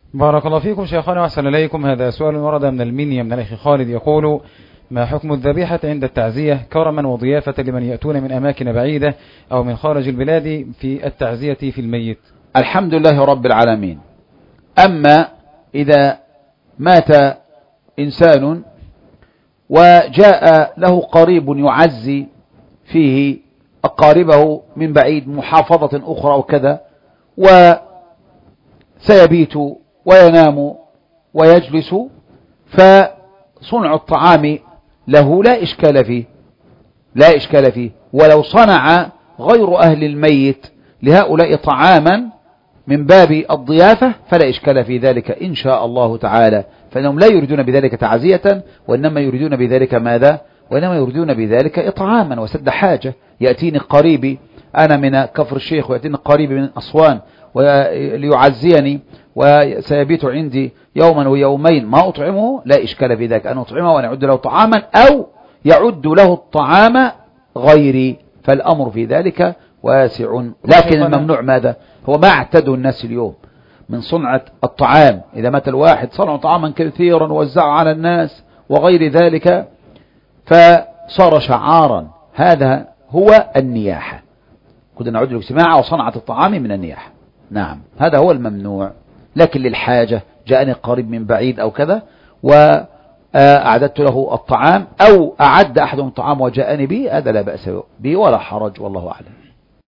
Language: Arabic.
بارك الله فيكم شيخنا وأحسن إليكم. هذا سؤال ورد من المنيا من الأخ خالد يقول: ما حكم الذبيحة عند التعزية كرما وضيافة لمن يأتون من أماكن بعيدة أو من خارج البلاد في التعزية في الميت؟ الحمد لله رب العالمين. أما إذا مات إنسان وجاء له قريب يعزي فيه أقاربه من بعيد محافظة أخرى وكذا، وسيبيت وينام ويجلس، فصنع الطعام له لا إشكال فيه. ولو صنع غير أهل الميت لهؤلاء طعاما من باب الضيافة فلا إشكال في ذلك إن شاء الله تعالى، فإنهم لا يريدون بذلك تعزية، وإنما يريدون بذلك ماذا؟ وإنما يريدون بذلك إطعاما وسد حاجة. يأتيني قريبي أنا من كفر الشيخ ويأتيني قريبي من أسوان ليعزيني وسيبيت عندي يوما ويومين، ما أطعمه لا إشكال في ذلك، أن أطعمه وأن يعد له طعاما أو يعد له الطعام غيري، فالأمر في ذلك واسع. لكن الممنوع ماذا؟ هو ما اعتدوا الناس اليوم من صنعة الطعام. إذا مات الواحد صنعوا طعاما كثيرا ووزعوا على الناس وغير ذلك فصار شعارا. هذا هو النياحة. كنا نعد الاجتماع وصنعة الطعام من النياحة. نعم هذا هو الممنوع. لكن للحاجة جاءني قريب من بعيد أو كذا وأعددت له الطعام أو أعد أحدهم الطعام وجاءني به، هذا لا بأس به ولا حرج، والله أعلم.